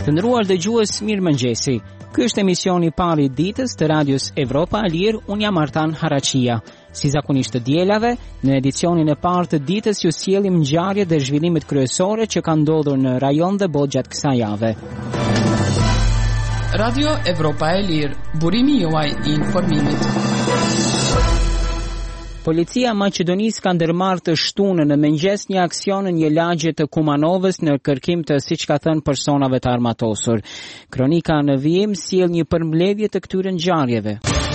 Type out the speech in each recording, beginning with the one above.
Të nderuar dëgjues, mirëmëngjesi. Ky është emisioni i parë i ditës të Radios Evropa e Lirë. Unë jam Artan Haraçia. Si zakonisht të dielave, në edicionin e parë të ditës ju sjellim ngjarjet dhe zhvillimet kryesore që kanë ndodhur në rajon dhe botë gjatë kësaj jave. Radio Evropa e Lirë, burimi juaj i informimit. Policia e Maqedonisë ka ndërmarrë të shtunën në mëngjes një aksion në një lagje të Kumanovës në kërkim të, siç ka thënë, personave të armatosur. Kronika në vijim sjell një përmbledhje të këtyre ngjarjeve.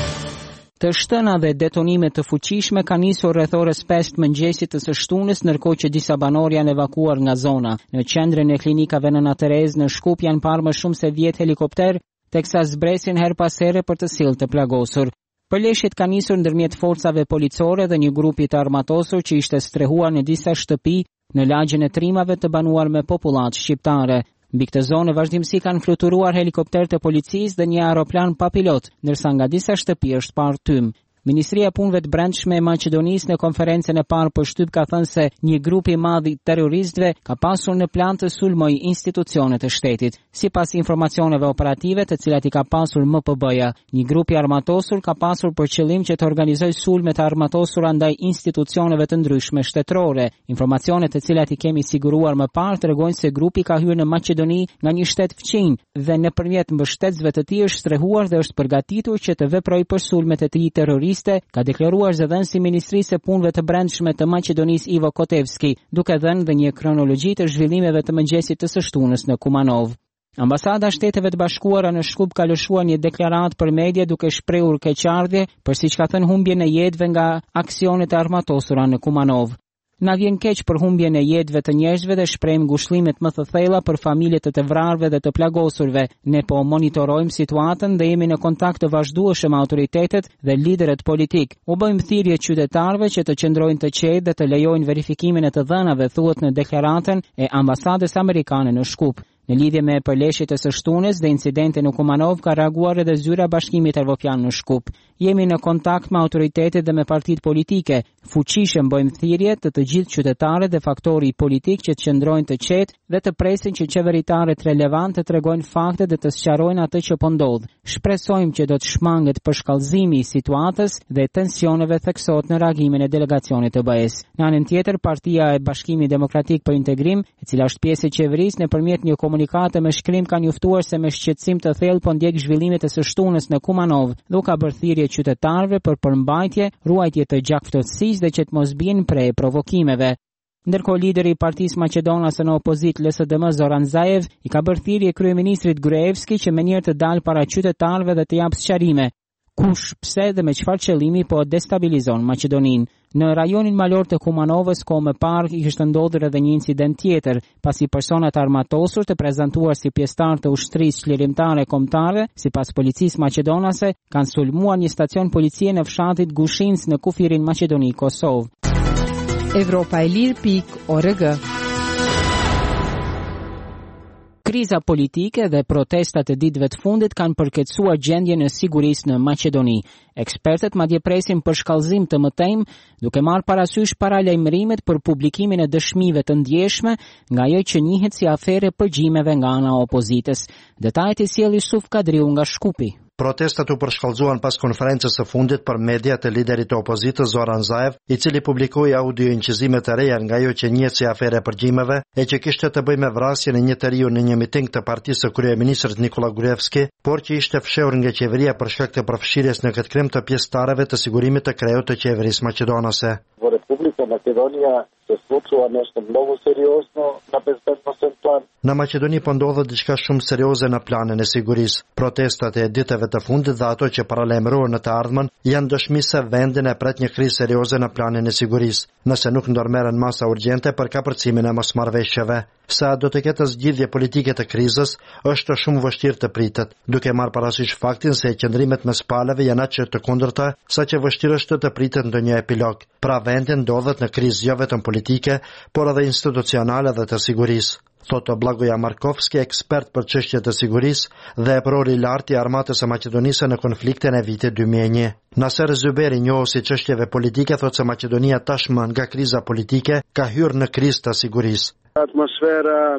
Të shtëna dhe detonime të fuqishme ka nisur rreth orës 5 mëngjesit të së shtunës, ndërkohë që disa banorë janë evakuar nga zona. Në qendrën e klinikave Nëna Terezë në Shkup janë parë më shumë se 10 helikopter, teksa zbresin her pas here për të sjellë të plagosur. Përleshjet ka nisur ndërmjet forcave policore dhe një grupi të armatosur që ishte strehuar në disa shtëpi në lagjen e trimave të banuar me popullat shqiptare. Mbi këtë zonë vazhdimsi kanë fluturuar helikopter të policisë dhe një aeroplan pa pilot, ndërsa nga disa shtëpi është parë tym. Ministria e Punëve të Brendshme e Maqedonisë në konferencën e parë për shtyp ka thënë se një grup i madh i terroristëve ka pasur në plan të sulmojë institucionet e shtetit. Sipas informacioneve operative të cilat I ka pasur MPB-ja, një grup I armatosur ka pasur për qëllim që të organizojë sulme të armatosura ndaj institucioneve të ndryshme shtetërore. Informacionet të cilat I kemi siguruar më parë tregojnë se grupi ka hyrë në Maqedoni nga një shtet fqinj dhe nëpërmjet mbështetësve të tij është strehuar dhe është përgatitur që të veprojë për sulmet e tij terroriste, ka deklaruar zëdhënësi I Ministrisë së Punëve të Brendshme të Maqedonisë Ivo Kotevski, duke dhënë dhe një kronologji të zhvillimeve të mëngjesit të së shtunës në Kumanov. Ambasada Shteteve të Bashkuara në Shkup ka lëshuar një deklaratë për media duke shprehur keqardhje për siç ka thënë humbjen e jetëve nga aksionet e armatosura në Kumanov. Na vjen keq për humbjen e jetëve të njerëzve dhe shprehim ngushëllimet më të thella për familjet e të vrarëve dhe të plagosurve. Ne po monitorojmë situatën dhe jemi në kontakt të vazhdueshëm me autoritetet dhe liderët politik. U bëjmë thirrje qytetarëve që të qëndrojnë të qetë dhe të lejojnë verifikimin e të dhënave, thuhet në deklaratën e ambasadës amerikane në Shkup. Në lidhje me përleshjet e së shtunës dhe incidentin në Kumanov ka reaguar edhe zyra Bashkimit Evropian në Shkup. Jemi në kontakt me autoritetet dhe me partitë politike. Fuqishëm bëjmë thirrje të gjithë qytetarët dhe faktorët politik që të qëndrojnë të qetë dhe të presin që qeveritarët relevant të tregojnë fakte dhe të sqarojnë atë që po ndodh. Shpresojmë që do të shmanget përshkallëzimi I situatës dhe tensioneve theksohet në reagimin e delegacionit të BE-s. Në anën tjetër, Partia e Bashkimit Demokratik për Integrim, e cila është pjesë e qeverisë, nëpërmjet një komunikate me shkrim ka njoftuar se me shqetësim të thellë po ndjek zhvillimet e së shtunës në Kumanov dhe ka bërë thirrje qytetarëve për përmbajtje, ruajtje të gjakftësisë dhe që të mos bien prej provokimeve. Ndërkohë lideri I Partisë Maqedonase në opozitë LSDM Zoran Zaev I ka bërë thirrje kryeministrit Gruevski që menjëherë të dalë para qytetarëve dhe të japë sqarime. Kush, pse dhe me çfarë qëllimi po destabilizon Maqedoninë. Në rajonin malor të Kumanovës kohë më parë kishte ndodhur edhe një incident tjetër, pasi personat armatosur të prezantuar si pjesëtar të ushtrisë çlirimtare kombëtare, sipas policisë maqedonase, kanë sulmuar një stacion policie në fshatin Gushins në kufirin Maqedoni-Kosovë. Evropaelir.org. Kriza politike dhe protestat e ditëve të fundit kanë përkeqësuar gjendjen e sigurisë në Maqedoni. Ekspertët madje presin për shkallëzim të mëtejmë, duke marrë parasysh paralajmërimet për publikimin e dëshmive të ndjeshme nga ajo që njihet si afere përgjimeve nga ana e opozitës. Detajet I sjell Yusuf Kadriu nga Shkupi. Protestat u përshkallëzuan pas konferencës së fundit për media të liderit të opozitës Zoran Zaev, I cili publikoi audio incizime të reja nga ajo që njihet si afere përgjimeve e që kishte të bëjë me vrasjen e një njeriu në një miting të partisë së kryeministrit Nikola Gruevski, por që ishte fshehur nga qeveria për shkak të përfshirjes në këtë krim të pjesëtarëve të sigurimit të krejut të qeverisë maqedonase. Republika Makedonia se случва нещо много сериозно на безбедностен план. Në Maqedoni po ndodhet diçka shumë serioze në planin e sigurisë. Protestat e ditëve të fundit dhe ato që paralajmërohen në të ardhmen janë dëshmi se vendin e pret një krizë serioze në planin e sigurisë, nëse nuk ndërmerren masa urgjente për kapërcimin e mosmarrëveshjeve. Sa do të ketë zgjidhje politike të krizës, është shumë vështirë të pritet, duke marrë parasysh faktin se qëndrimet mes palëve janë aq të kundërta, saqë vështirë është të pritet ndonjë epilog. Pra vendi ndodhet në krizë jo vetëm politike, por edhe institucionale dhe të sigurisë. Thotë Blagoja Markovski, ekspert për çështje të sigurisë dhe eprori I lartë I armatës së Maqedonisë në konfliktin e vitit 2001. Naser Zyberi, njohës I çështjeve politike, thotë se Maqedonia tashmë nga kriza politike ka hyrë në krizë të sigurisë. Atmosfera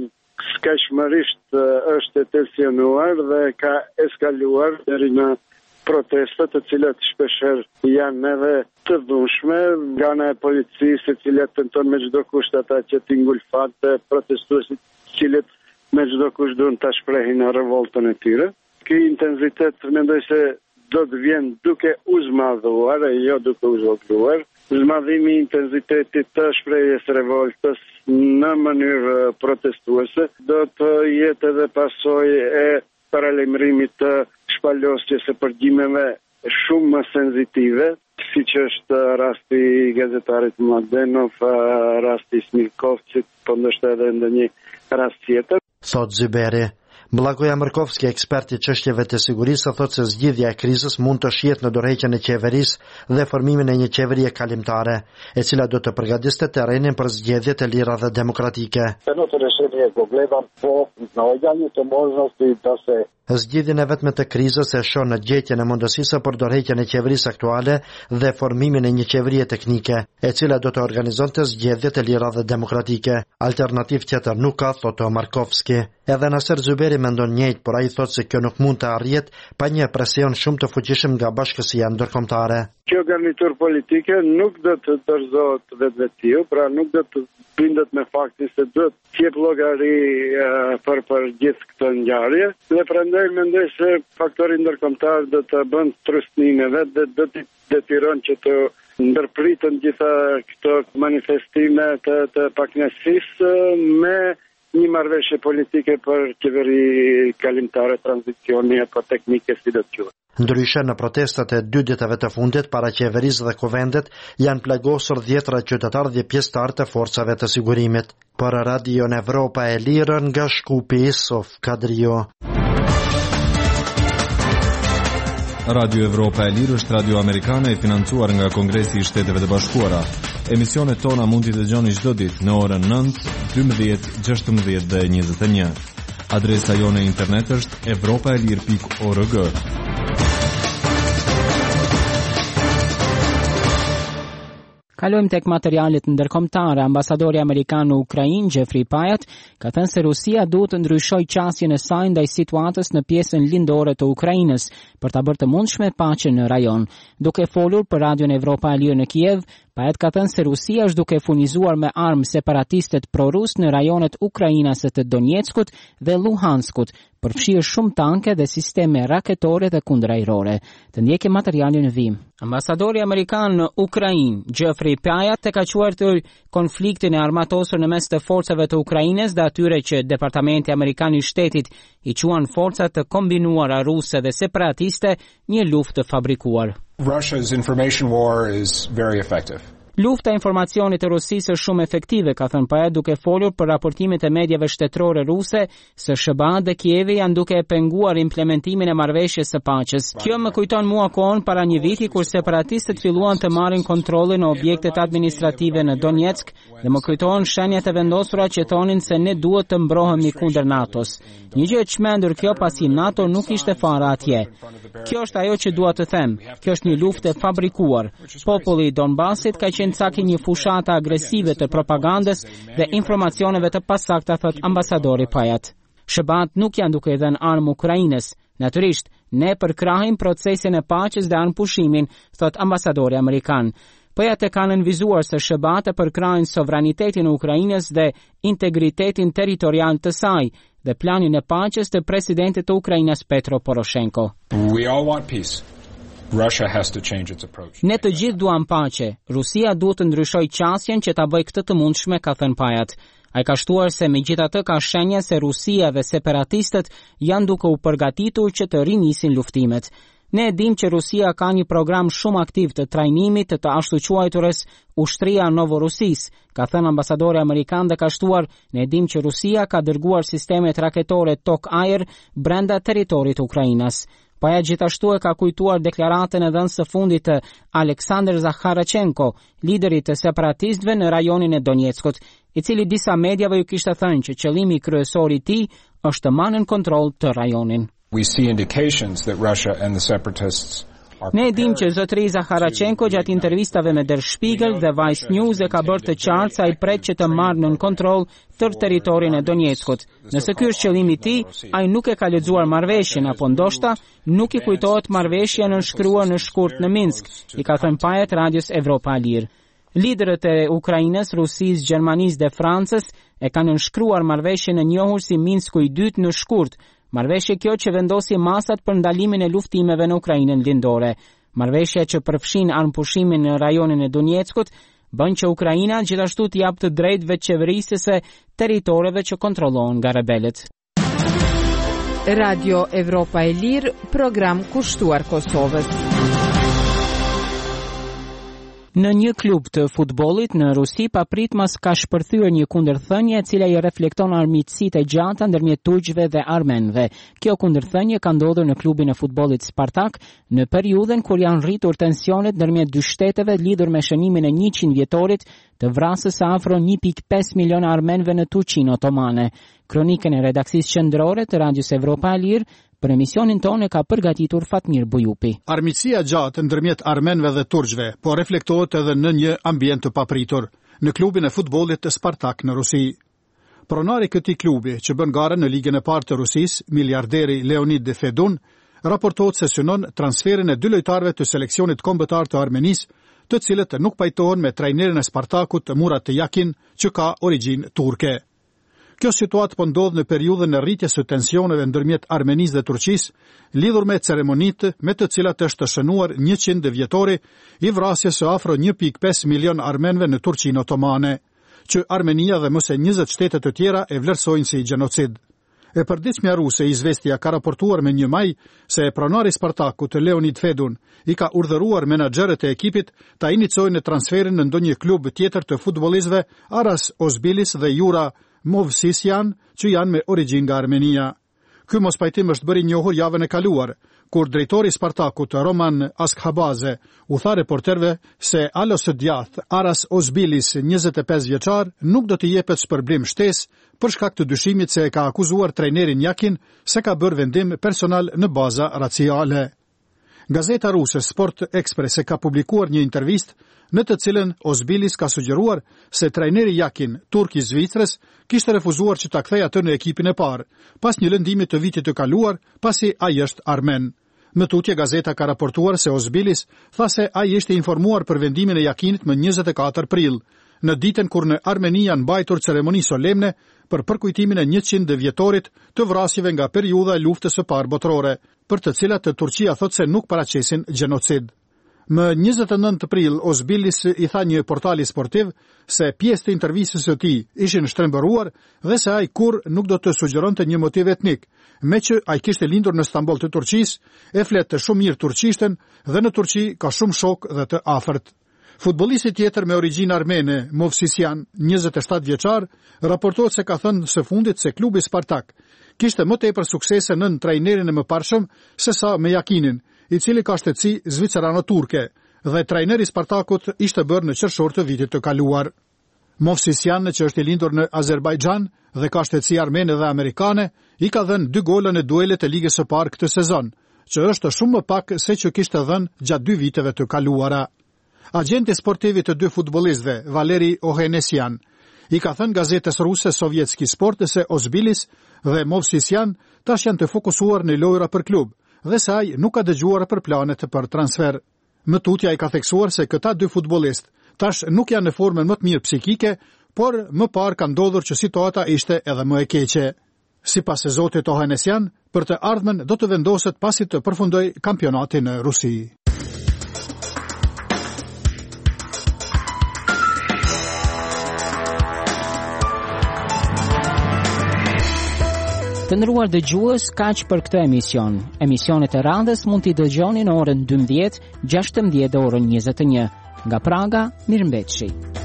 skajshmërisht është e tensionuar dhe ka eskaluar deri në protestat të cilat shpeshherë janë edhe të dhunshme nga ana e policisë, e cila tenton me çdo kusht ata që t'i ngulfate protestuesit, cilët me çdo kusht duan ta shprehin revoltën e tyre. Ky intensitet mendoj se do të vjen duke u zmadhuar e jo duke u zhvogluar. Zmadhimi i intensitetit të shprehjes revoltës në mënyrë protestuese do të jetë edhe pasojë e paralajmërimit të shpalosjes së përgjimeve shumë më senzitive, siç është rasti i gazetarit Mladenov, rasti i Smilkovcit, po ndoshta edhe ndonjë rast tjetër. Thot Zyberi. Blagoja Mërkovski, eksperti çështjeve të sigurisë, thotë se zgjidhja e krizës mund të shihet në dorëheqjen e qeverisë dhe formimin e një qeverie kalimtare, e cila do të përgatiste terrenin për zgjedhje të lira dhe demokratike. Zgjidhjen e vetme të krizës e shon në gjetjen e mundësisë për dorëheqjen e qeverisë aktuale dhe formimin e një qeverie teknike, e cila do të organizonte zgjedhje të lira dhe demokratike. Alternativë tjetër nuk ka, thotë Markovski. Edhe Naser Zyberi mendon njëjtë, por ai thotë se kjo nuk mund të arrihet pa një presion shumë të fuqishëm nga bashkësia ndërkombëtare. Kjo garnitur politike nuk do të dorëzohet vetvetiu, pra nuk do të bindet me faktin se duhet të jep llogari për gjithë këtë ngjarje, dhe prandaj mendoj se faktori ndërkombëtar do të bën trusninë vet dhe do të detyron që të ndërpritën gjitha këto manifestime të pakënaqësisë me një marrëveshje politike për qeveri kalimtare, tranzicioni apo teknike, si do të quhet. Ndryshe, në protestat e 2 ditëve të fundit para qeverisë dhe kuvendet janë plagosur 10 qytetarë dhe pjesëtarë të forcave të sigurimit. Për Radio Evropa e Lirë nga Shkupi, Sof Kadrio. Radio Evropa e Lirë është radio amerikane e financuar nga Kongresi i Shteteve të Bashkuara. Emisionet tona mund t'i dëgjoni çdo ditë në orën 9, 12, 16 dhe 21. Adresa jone internet është evropaelir.org. Kalojmë tek materialet ndërkombëtare. Ambasadori amerikan në Ukrainë, Jeffrey Pyatt, ka thënë se Rusia duhet të ndryshojë qasjen e saj ndaj situatës në pjesën lindore të Ukrainës për ta bërë të mundshme paqen në rajon. Duke folur për Radion Evropa e Lirë në Kiev, Pyatt ka thënë se Rusia është duke furnizuar me armë separatistet prorus në rajonet ukrainase të Donjeckut dhe Luhanskut, përfshirë shumë tanke dhe sisteme raketore dhe kundërajrore. Të ndjekim materialin në vim. Ambasadori amerikan në Ukrainë, Jeffrey Pyatt, e ka quajtur konfliktin e armatosur në mes të forcave të Ukrainës dhe atyre që Departamenti Amerikan i Shtetit i quan forcat të kombinuara ruse dhe separatiste një luftë të fabrikuar. Russia's information war is very effective. Lufta e informacionit e Rusisë është shumë efektive, ka thënë Pyatt, duke folur për raportimet e mediave shtetërore ruse se SBA dhe Kievi janë duke penguar implementimin e marrëveshjes së paqes. Kjo më kujton mua kohën para një viti kur separatistët filluan të marrin kontrollin në objektet administrative në Donetsk dhe më kujton shenjat e vendosura që thonin se ne duhet të mbrohemi kundër NATO-s. Një gjë e çmendur kjo pasi NATO nuk ishte fare atje. Kjo është ajo që dua të them. Kjo është një luftë e fabrikuar. Populli i Donbasit ka caki një fushata agresive të propagandës dhe informacioneve të pasakta, thot ambasadori Pyatt. SBA-t nuk janë duke dhënë armë Ukrainës. Natyrisht, ne përkrahim procesin e paqes dhe anëpushimin, thot ambasadori amerikan. Pyatt e kanë nënvizuar se SBA-t e përkrahin sovranitetin e Ukrainës dhe integritetin territorial të saj dhe planin e paqes të presidentit të Ukrainës Petro Poroshenko. We all want peace. Russia has to change its approach. Ne të gjithë duam paqe. Rusia duhet të ndryshojë qasjen që ta bëjë këtë të mundshme, ka thënë Pyatt. Ai ka shtuar se megjithatë ka shenja se Rusia dhe separatistët janë duke u përgatitur që të rinisin luftimet. Ne e dim që Rusia ka një program shumë aktiv të trajnimit të ashtu quajturës ushtria Novorusisë, ka thënë ambasadori amerikan dhe ka shtuar, ne e dim që Rusia ka dërguar sistemet raketore tok-ajër brenda territorit të Ukrainës. Pyatt gjithashtu e ka kujtuar deklaratën e dhënë së fundit të Aleksandr Zakharchenko, liderit të separatistëve në rajonin e Donjeckut, i cili disa mediave ju kishte thënë që qëllimi kryesor i tij është të marrë në kontroll të rajonin. We see indications that Russia and the separatists Ne dim që zotëria Harachenko gjatë intervistave me Der Spiegel dhe Vice News e ka bërë të qartë se ai pret që të marrë nën kontroll tërë territorin e Donjeckut. Nëse ky është qëllimi i tij, ai nuk e ka lexuar marrëveshjen apo ndoshta nuk i kujtohet marrëveshja nënshkruar në shkurt në Minsk, i ka thënë Pajet radios Evropa e Lirë. Liderët e Ukrainës, Rusisë, Gjermanisë dhe Francës e kanë nënshkruar marrëveshjen e njohur si Minsku i dytë në shkurt. Marrëveshje kjo që vendosi masat për ndalimin e luftimeve në Ukrainën lindore. Marrëveshja që përfshin armëpushimin në rajonin e Donjeckut bën që Ukraina gjithashtu të japë të drejtëve qeverisëse territoreve që kontrollohen nga rebelët. Radio Evropa e Lirë, program kushtuar Kosovës. Në një klub të futbollit në Rusi, papritmas ka shpërthyer një kundërthënie e cila i reflekton armiqësitë e gjata ndërmjet turqëve dhe armenëve. Kjo kundërthënie ka ndodhur në klubin e futbollit Spartak në periudhën kur janë rritur tensionet ndërmjet dy shteteve lidhur me shënimin e 100 vjetorit të vrasjes së afro 1.5 milion armenëve në Turqinë Otomane. Kronikën e redaksisë qendrore të Radios Evropa e Lirë për emisionin tonë ka përgatitur Fatmir Bujupi. Armiqësia gjatë ndërmjet armenëve dhe turqëve po reflektohet edhe në një ambient të papritur në klubin e futbollit të Spartak në Rusi. Pronari këtij klubi, që bën garë në ligën e parë të Rusisë, miliarderi Leonid Fedun, raportohet se synon transferin e dy lojtarëve të seleksionit kombëtar të Armenisë, të cilët nuk pajtohen me trajnerin e Spartakut Murat Yakin, që ka origjinë turke. Kjo situatë po ndodh në periudhën e rritjes së tensioneve ndërmjet Armenisë dhe Turqisë, lidhur me ceremonitë me të cilat është shënuar 100 vjetori i vrasjes së afro 1.5 milion armenëve në Turqinë Otomane, që Armenia dhe mëse 20 shtete të tjera e vlerësojnë si gjenocid. E përditshmja ruse Izvestia ka raportuar me 1 maj se pronari Spartakut Leonid Fedun i ka urdhëruar menaxherët e ekipit ta iniciojnë transferin në ndonjë klub tjetër të futbollistëve Aras Ozbilis dhe Jura Movsisyan, që janë me origjinë nga Armenia. Ky mospajtim është bërë i njohur javën e kaluar, kur drejtori i Spartakut Roman Askhabaze u tha reporterëve se alo së djathtë Aras Ozbilis, 25 vjeçar, nuk do të jepet shpërblim shtesë për shkak të dyshimit se e ka akuzuar trajnerin Yakin se ka bërë vendim personal në baza raciale. Gazeta ruse Sport Express e ka publikuar një intervistë në të cilën Ozbilis ka sugjeruar se trajneri Yakin, turk i Zvicrës, kishte refuzuar që ta kthejë atë në ekipin e parë, pas një lëndimi të vitit të kaluar, pasi ai është armen. Në tutje gazeta ka raportuar se Ozbilis tha se ai ishte informuar për vendimin e Yakinit më 24 prill, në ditën kur në Armeni janë mbajtur ceremoni solemne për përkujtimin e 100 vjetorit të vrasjeve nga periudha e luftës së parë botërore, për të cilat Turqia thot se nuk paraqesin gjenocid. Më 29 prill, Ozbilis i tha një portali sportiv se pjesë të intervistës së tij ishin shtrembëruar dhe se ai kur nuk do të sugjeronte një motiv etnik, me që ai kishte lindur në Stamboll të Turqisë, e flet të shumë mirë turqishtën dhe në Turqi ka shumë shok dhe të afërt. Futbollisti tjetër me origjinë armene, Movsisyan, 27 vjeçar, raportohet se ka thënë së fundit se klubi Spartak kishte më tepër suksese nën trajnerin e mëparshëm se sa me Yakinin, i cili ka shtetësi zvicerano-turke, dhe trajneri i Spartakut ishte bërë në qershor të vitit të kaluar. Movsisyan, që është i lindur në Azerbajxhan dhe ka shtetësi armene dhe amerikane, i ka dhënë 2 gola në duelet e ligës së parë këtë sezon, që është shumë më pak se që kishte dhënë gjatë 2 viteve të kaluara. Agenti sportivi të 2 futbollistëve, Valeri Ohanessian, i ka thënë gazetës ruse Sovjetski Sport se Ozbilis dhe Movsisyan tash janë të fokusuar në lojra për klub dhe se ai nuk ka dëgjuar për planet për transfer. Më tutje ai ka theksuar se këta 2 futbollistë tash nuk janë në formën më të mirë psikike, por më parë ka ndodhur që situata ishte edhe më e keqe. Sipas zotit Ohanessian, për të ardhmen do të vendoset pasi të përfundoj kampionatin në Rusi. Të nderuar dëgjues, kaq për këtë emision. Emisionet e radhës mund t'i dëgjoni në orën 12, 16 dhe orën 21. Nga Praga, mirëmbëjtje.